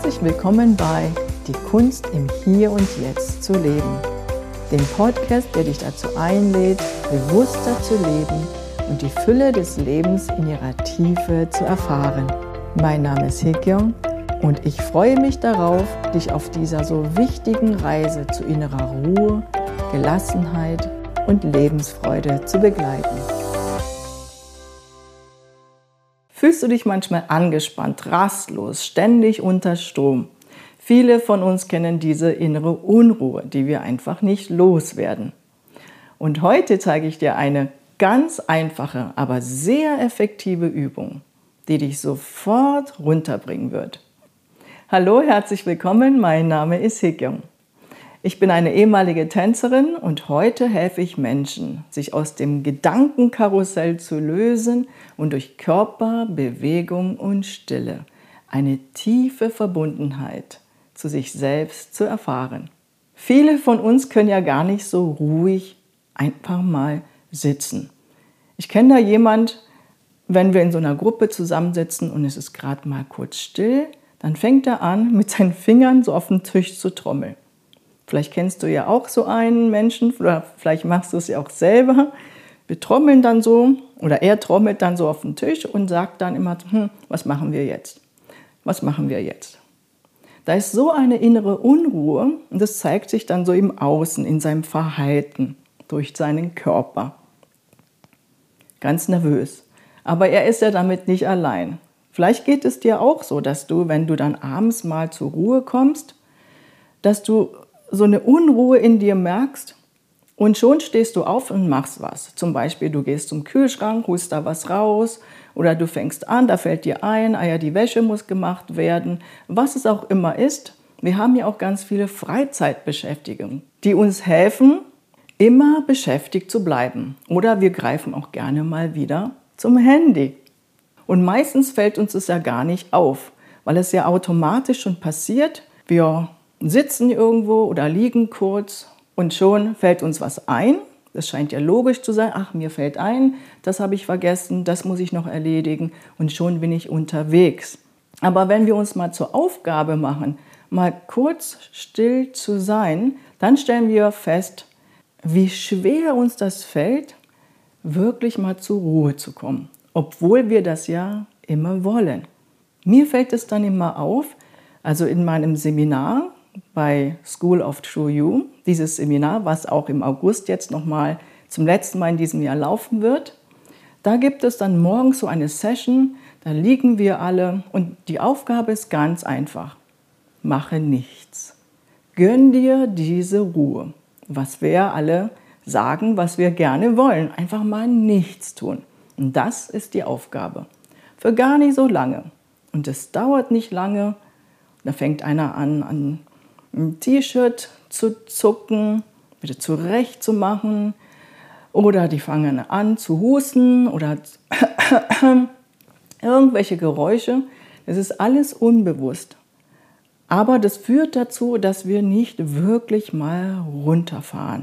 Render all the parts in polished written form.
Herzlich willkommen bei Die Kunst im Hier und Jetzt zu leben, dem Podcast, der dich dazu einlädt, bewusster zu leben und die Fülle des Lebens in ihrer Tiefe zu erfahren. Mein Name ist Hye-kyung und ich freue mich darauf, dich auf dieser so wichtigen Reise zu innerer Ruhe, Gelassenheit und Lebensfreude zu begleiten. Fühlst du dich manchmal angespannt, rastlos, ständig unter Strom? Viele von uns kennen diese innere Unruhe, die wir einfach nicht loswerden. Und heute zeige ich dir eine ganz einfache, aber sehr effektive Übung, die dich sofort runterbringen wird. Hallo, herzlich willkommen, mein Name ist Hye-kyung. Ich bin eine ehemalige Tänzerin und heute helfe ich Menschen, sich aus dem Gedankenkarussell zu lösen und durch Körper, Bewegung und Stille eine tiefe Verbundenheit zu sich selbst zu erfahren. Viele von uns können ja gar nicht so ruhig einfach mal sitzen. Ich kenne da jemand, wenn wir in so einer Gruppe zusammensitzen und es ist gerade mal kurz still, dann fängt er an, mit seinen Fingern so auf den Tisch zu trommeln. Vielleicht kennst du ja auch so einen Menschen, oder vielleicht machst du es ja auch selber. Wir trommeln dann so, oder er trommelt dann so auf den Tisch und sagt dann immer, was machen wir jetzt? Was machen wir jetzt? Da ist so eine innere Unruhe und das zeigt sich dann so im Außen, in seinem Verhalten, durch seinen Körper. Ganz nervös. Aber er ist ja damit nicht allein. Vielleicht geht es dir auch so, dass du, wenn du dann abends mal zur Ruhe kommst, dass du so eine Unruhe in dir merkst und schon stehst du auf und machst was. Zum Beispiel, du gehst zum Kühlschrank, holst da was raus oder du fängst an, da fällt dir ein, die Wäsche muss gemacht werden. Was es auch immer ist, wir haben ja auch ganz viele Freizeitbeschäftigungen, die uns helfen, immer beschäftigt zu bleiben. Oder wir greifen auch gerne mal wieder zum Handy. Und meistens fällt uns das ja gar nicht auf, weil es ja automatisch schon passiert. Wir sitzen irgendwo oder liegen kurz und schon fällt uns was ein. Das scheint ja logisch zu sein. Ach, mir fällt ein, das habe ich vergessen, das muss ich noch erledigen und schon bin ich unterwegs. Aber wenn wir uns mal zur Aufgabe machen, mal kurz still zu sein, dann stellen wir fest, wie schwer uns das fällt, wirklich mal zur Ruhe zu kommen, obwohl wir das ja immer wollen. Mir fällt es dann immer auf, also in meinem Seminar bei School of True You, dieses Seminar, was auch im August jetzt nochmal zum letzten Mal in diesem Jahr laufen wird, da gibt es dann morgens so eine Session, da liegen wir alle und die Aufgabe ist ganz einfach. Mache nichts. Gönn dir diese Ruhe. Was wir alle sagen, was wir gerne wollen. Einfach mal nichts tun. Und das ist die Aufgabe. Für gar nicht so lange. Und es dauert nicht lange. Da fängt einer an ein T-Shirt zu zucken, wieder zurechtzumachen. Oder die fangen an zu husten oder irgendwelche Geräusche. Das ist alles unbewusst. Aber das führt dazu, dass wir nicht wirklich mal runterfahren.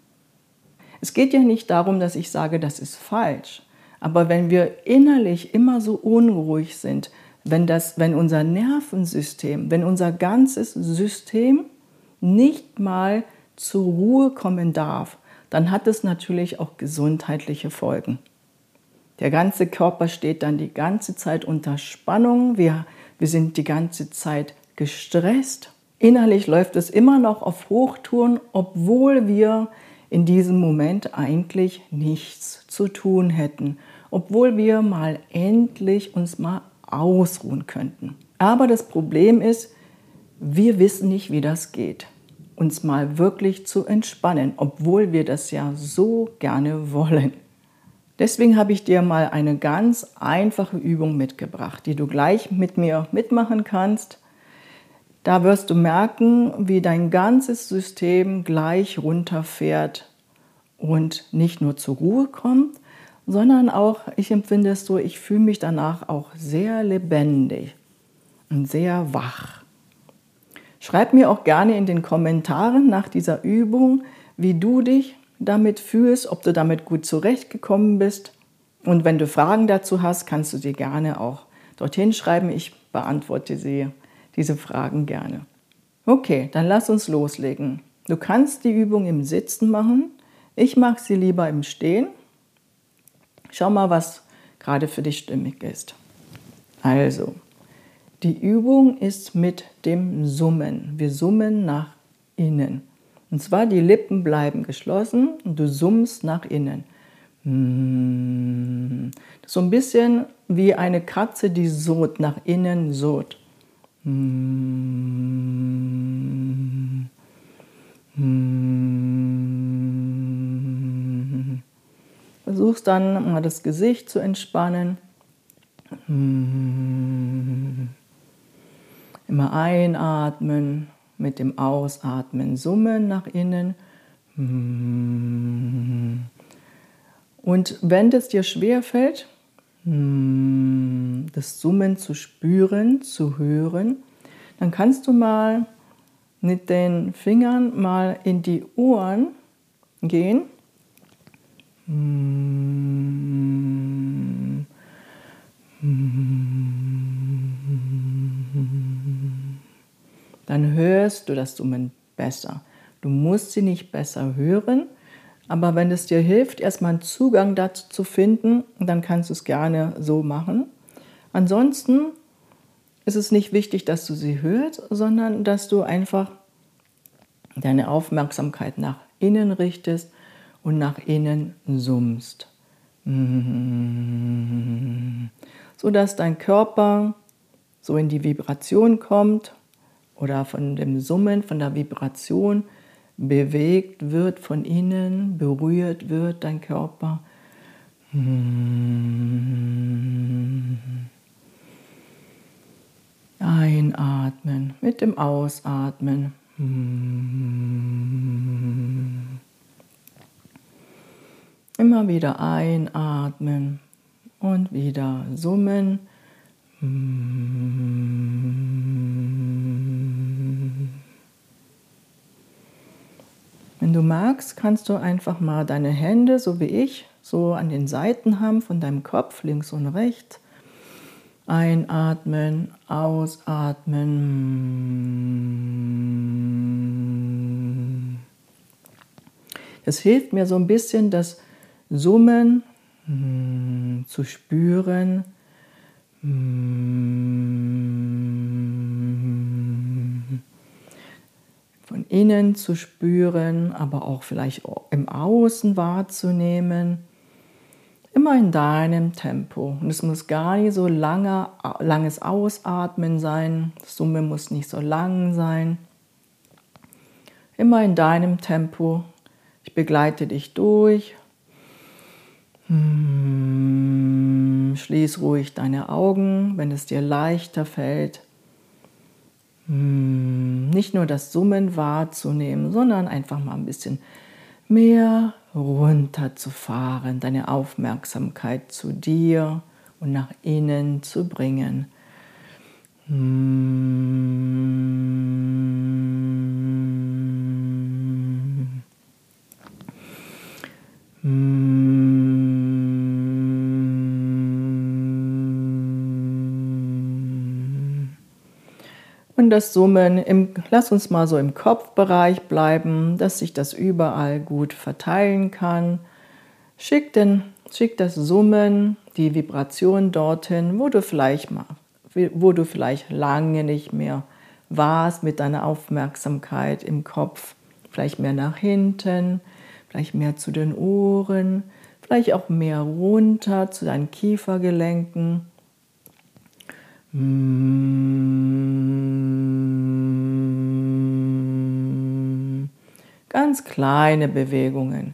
Es geht ja nicht darum, dass ich sage, das ist falsch. Aber wenn wir innerlich immer so unruhig sind, wenn unser Nervensystem, wenn unser ganzes System nicht mal zur Ruhe kommen darf, dann hat es natürlich auch gesundheitliche Folgen. Der ganze Körper steht dann die ganze Zeit unter Spannung, wir sind die ganze Zeit gestresst. Innerlich läuft es immer noch auf Hochtouren, obwohl wir in diesem Moment eigentlich nichts zu tun hätten, obwohl wir mal endlich uns mal ausruhen könnten. Aber das Problem ist, wir wissen nicht, wie das geht, uns mal wirklich zu entspannen, obwohl wir das ja so gerne wollen. Deswegen habe ich dir mal eine ganz einfache Übung mitgebracht, die du gleich mit mir mitmachen kannst. Da wirst du merken, wie dein ganzes System gleich runterfährt und nicht nur zur Ruhe kommt, sondern auch, ich empfinde es so, ich fühle mich danach auch sehr lebendig und sehr wach. Schreib mir auch gerne in den Kommentaren nach dieser Übung, wie du dich damit fühlst, ob du damit gut zurechtgekommen bist. Und wenn du Fragen dazu hast, kannst du sie gerne auch dorthin schreiben. Ich beantworte sie diese Fragen gerne. Okay, dann lass uns loslegen. Du kannst die Übung im Sitzen machen. Ich mache sie lieber im Stehen. Schau mal, was gerade für dich stimmig ist. Also, die Übung ist mit dem Summen. Wir summen nach innen. Und zwar die Lippen bleiben geschlossen und du summst nach innen. Das ist so ein bisschen wie eine Katze, die surrt, nach innen surrt. Versuchst dann mal das Gesicht zu entspannen. Immer einatmen, mit dem Ausatmen summen nach innen. Und wenn es dir schwerfällt, das Summen zu spüren, zu hören, dann kannst du mal mit den Fingern mal in die Ohren gehen. Dann hörst du das Summen besser. Du musst sie nicht besser hören, aber wenn es dir hilft, erstmal einen Zugang dazu zu finden, dann kannst du es gerne so machen. Ansonsten ist es nicht wichtig, dass du sie hörst, sondern dass du einfach deine Aufmerksamkeit nach innen richtest und nach innen summst. Sodass dein Körper so in die Vibration kommt oder von dem Summen, von der Vibration bewegt wird von innen, berührt wird dein Körper. Einatmen mit dem Ausatmen. Immer wieder einatmen und wieder summen. Wenn du magst, kannst du einfach mal deine Hände, so wie ich, so an den Seiten haben von deinem Kopf, links und rechts. Einatmen, ausatmen. Das hilft mir so ein bisschen, das Summen zu spüren. Von innen zu spüren, aber auch vielleicht im Außen wahrzunehmen. Immer in deinem Tempo. Und es muss gar nicht so langes Ausatmen sein. Das Summen muss nicht so lang sein. Immer in deinem Tempo. Ich begleite dich durch. Schließ ruhig deine Augen, wenn es dir leichter fällt. Nicht nur das Summen wahrzunehmen, sondern einfach mal ein bisschen mehr runterzufahren, deine Aufmerksamkeit zu dir und nach innen zu bringen. Und das Summen, lass uns mal so im Kopfbereich bleiben, dass sich das überall gut verteilen kann. Schick das Summen, die Vibration dorthin, wo du vielleicht lange nicht mehr warst mit deiner Aufmerksamkeit im Kopf. Vielleicht mehr nach hinten, vielleicht mehr zu den Ohren, vielleicht auch mehr runter zu deinen Kiefergelenken. Ganz kleine Bewegungen.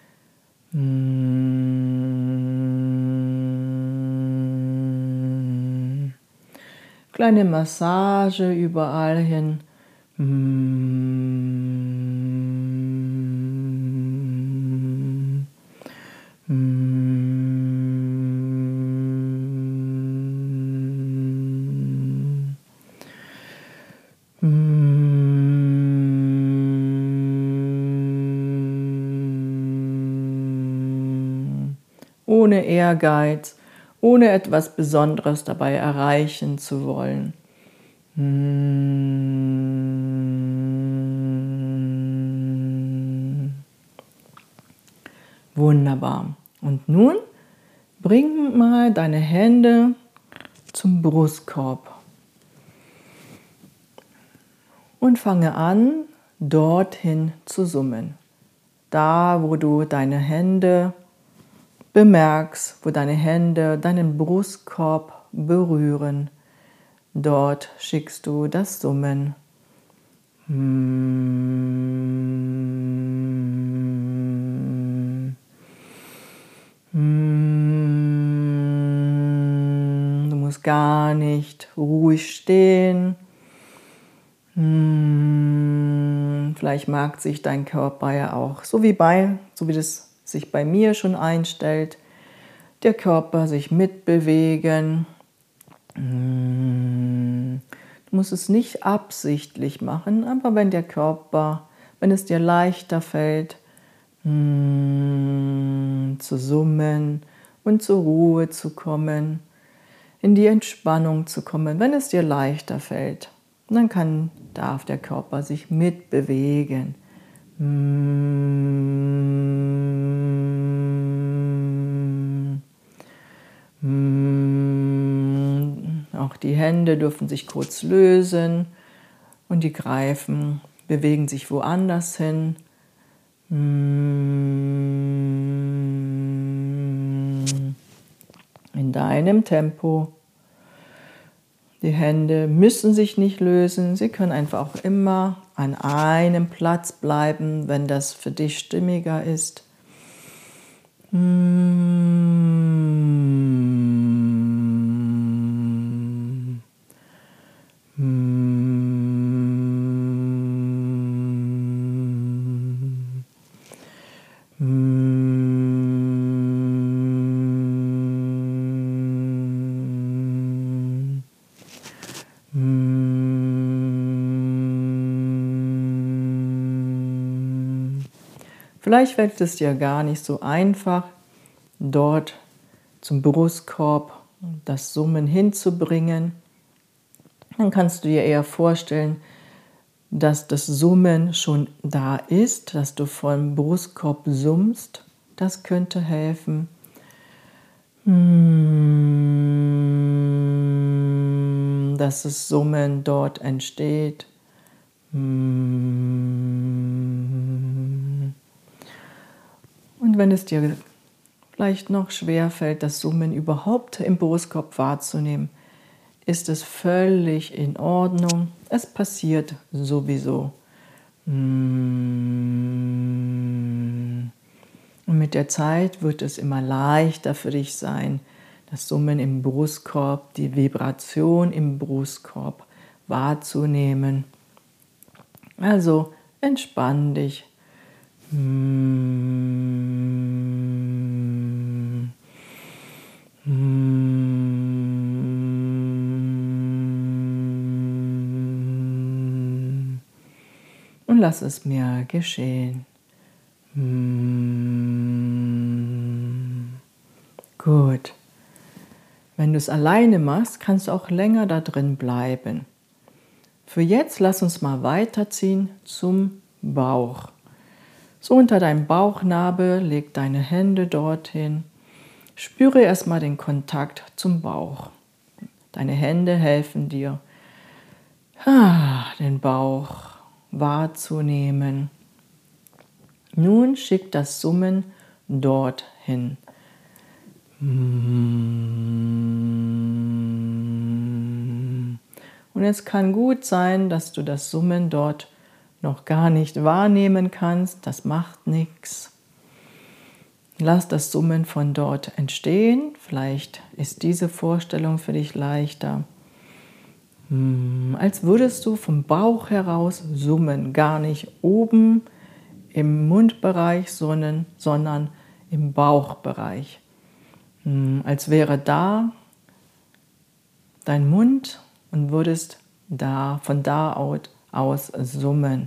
Kleine Massage überall hin. Ohne Ehrgeiz, ohne etwas Besonderes dabei erreichen zu wollen. Wunderbar. Und nun bring mal deine Hände zum Brustkorb und fange an, dorthin zu summen. Da, wo du deine Hände bemerkst, wo deine Hände deinen Brustkorb berühren, dort schickst du das Summen. Du musst gar nicht ruhig stehen. Vielleicht mag sich dein Körper ja auch, so wie das sich bei mir schon einstellt, der Körper sich mitbewegen. Du musst es nicht absichtlich machen, aber wenn es dir leichter fällt, zu summen und zur Ruhe zu kommen, in die Entspannung zu kommen, wenn es dir leichter fällt, dann darf der Körper sich mitbewegen. Auch die Hände dürfen sich kurz lösen und die Greifen bewegen sich woanders hin. In deinem Tempo. Die Hände müssen sich nicht lösen, sie können einfach auch immer an einem Platz bleiben, wenn das für dich stimmiger ist. Vielleicht fällt es dir gar nicht so einfach, dort zum Brustkorb das Summen hinzubringen. Dann kannst du dir eher vorstellen, dass das Summen schon da ist, dass du vom Brustkorb summst. Das könnte helfen. Dass das Summen dort entsteht. Und wenn es dir vielleicht noch schwerfällt, das Summen überhaupt im Brustkorb wahrzunehmen, ist es völlig in Ordnung. Es passiert sowieso. Und mit der Zeit wird es immer leichter für dich sein, das Summen im Brustkorb, die Vibration im Brustkorb wahrzunehmen. Also entspann dich. Und lass es mir geschehen. Gut. Wenn du es alleine machst, kannst du auch länger da drin bleiben. Für jetzt lass uns mal weiterziehen zum Bauch. So unter deinem Bauchnabel, leg deine Hände dorthin. Spüre erstmal den Kontakt zum Bauch. Deine Hände helfen dir, den Bauch wahrzunehmen. Nun schick das Summen dorthin. Und es kann gut sein, dass du das Summen dort noch gar nicht wahrnehmen kannst. Das macht nichts. Lass das Summen von dort entstehen. Vielleicht ist diese Vorstellung für dich leichter. Als würdest du vom Bauch heraus summen, gar nicht oben im Mundbereich, sondern im Bauchbereich. Als wäre da dein Mund und würdest von da aus summen.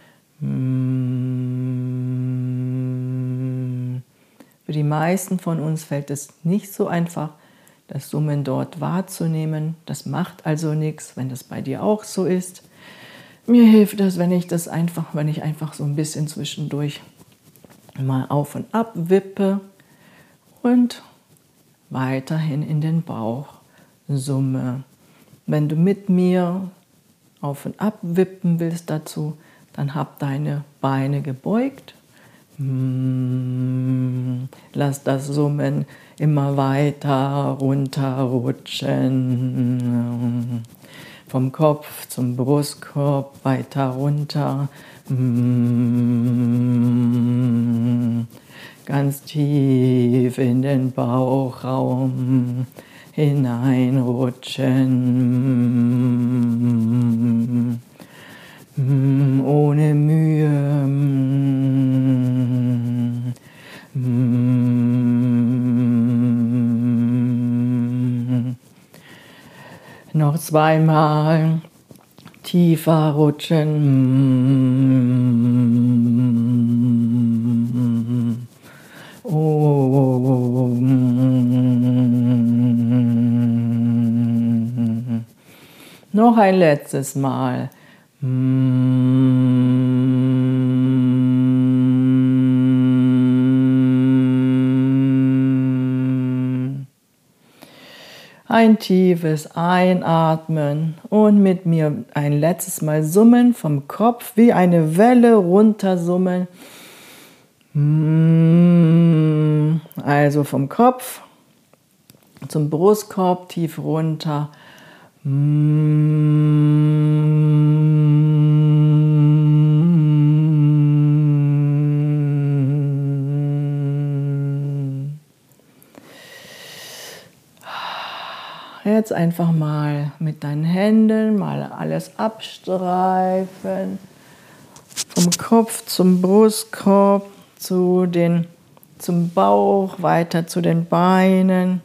Für die meisten von uns fällt es nicht so einfach, das Summen dort wahrzunehmen. Das macht also nichts, wenn das bei dir auch so ist. Mir hilft das, wenn ich einfach so ein bisschen zwischendurch mal auf und ab wippe und weiterhin in den Bauch summe. Wenn du mit mir auf und ab wippen willst dazu, dann hab deine Beine gebeugt. Lass das Summen immer weiter runterrutschen. Vom Kopf zum Brustkorb weiter runter. Ganz tief in den Bauchraum hineinrutschen. Ohne Mühe. Noch zweimal tiefer rutschen. Oh. Noch ein letztes Mal. Ein tiefes Einatmen und mit mir ein letztes Mal summen vom Kopf, wie eine Welle runtersummen. Also vom Kopf zum Brustkorb tief runter. Jetzt einfach mal mit deinen Händen mal alles abstreifen. Vom Kopf zum Brustkorb, zum Bauch, weiter zu den Beinen.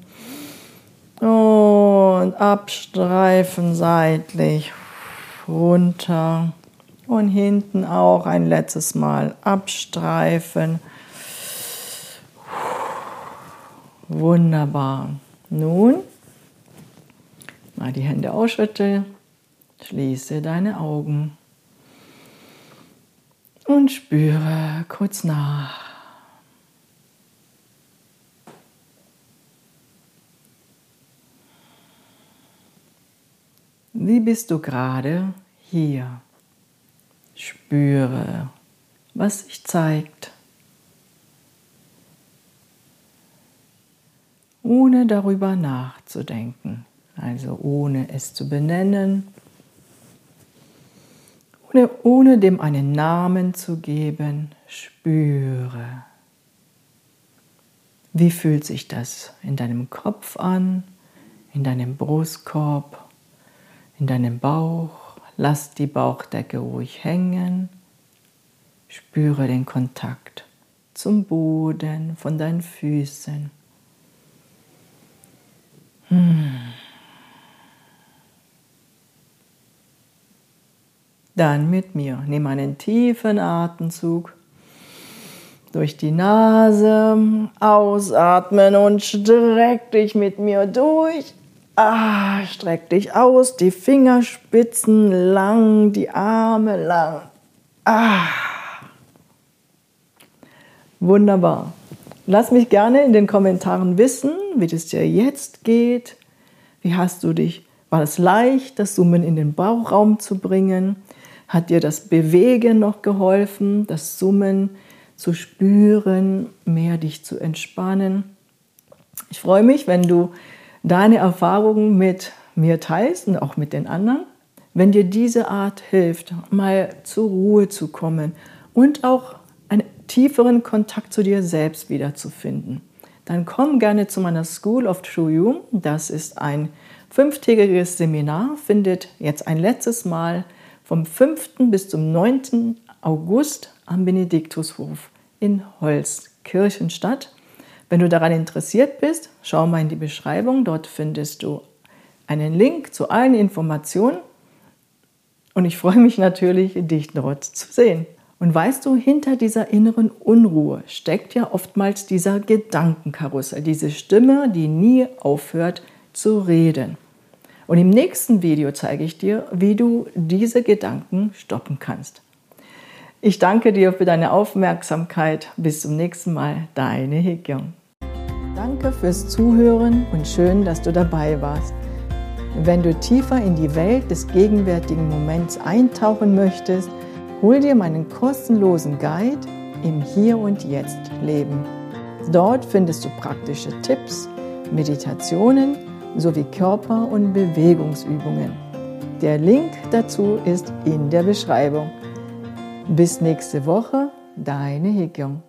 Und abstreifen seitlich runter. Und hinten auch ein letztes Mal abstreifen. Wunderbar. Nun mal die Hände ausschütteln, schließe deine Augen und spüre kurz nach. Wie bist du gerade hier? Spüre, was sich zeigt, ohne darüber nachzudenken. Also ohne es zu benennen, ohne dem einen Namen zu geben, spüre. Wie fühlt sich das in deinem Kopf an, in deinem Brustkorb, in deinem Bauch? Lass die Bauchdecke ruhig hängen. Spüre den Kontakt zum Boden von deinen Füßen. Dann mit mir. Nimm einen tiefen Atemzug durch die Nase, ausatmen und streck dich mit mir durch. Streck dich aus, die Fingerspitzen lang, die Arme lang. Wunderbar. Lass mich gerne in den Kommentaren wissen, wie es dir jetzt geht. Wie hast du dich? War es leicht, das Summen in den Bauchraum zu bringen? Hat dir das Bewegen noch geholfen, das Summen zu spüren, mehr dich zu entspannen? Ich freue mich, wenn du deine Erfahrungen mit mir teilst und auch mit den anderen. Wenn dir diese Art hilft, mal zur Ruhe zu kommen und auch einen tieferen Kontakt zu dir selbst wiederzufinden, dann komm gerne zu meiner School of True You. Das ist ein 5-tägiges Seminar, findet jetzt ein letztes Mal vom 5. bis zum 9. August am Benediktushof in Holzkirchen statt. Wenn du daran interessiert bist, schau mal in die Beschreibung. Dort findest du einen Link zu allen Informationen. Und ich freue mich natürlich, dich dort zu sehen. Und weißt du, hinter dieser inneren Unruhe steckt ja oftmals dieser Gedankenkarussell, diese Stimme, die nie aufhört zu reden. Und im nächsten Video zeige ich dir, wie du diese Gedanken stoppen kannst. Ich danke dir für deine Aufmerksamkeit. Bis zum nächsten Mal, deine Hee-kyung. Danke fürs Zuhören und schön, dass du dabei warst. Wenn du tiefer in die Welt des gegenwärtigen Moments eintauchen möchtest, hol dir meinen kostenlosen Guide im Hier und Jetzt Leben. Dort findest du praktische Tipps, Meditationen sowie Körper- und Bewegungsübungen. Der Link dazu ist in der Beschreibung. Bis nächste Woche, deine Hee-kyung.